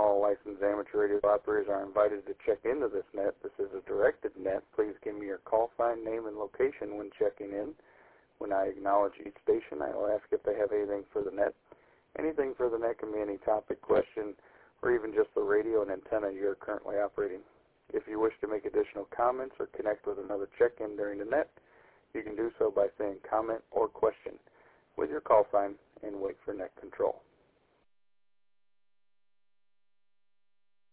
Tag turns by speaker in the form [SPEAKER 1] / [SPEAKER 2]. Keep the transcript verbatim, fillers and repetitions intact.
[SPEAKER 1] All licensed amateur radio operators are invited to check into this net. This is a directed net. Please give me your call sign, name, and location when checking in. When I acknowledge each station, I will ask if they have anything for the net. Anything for the net can be any topic, question, or even just the radio and antenna you're currently operating. If you wish to make additional comments or connect with another check-in during the net, you can do so by saying comment or question with your call sign and wait for net control.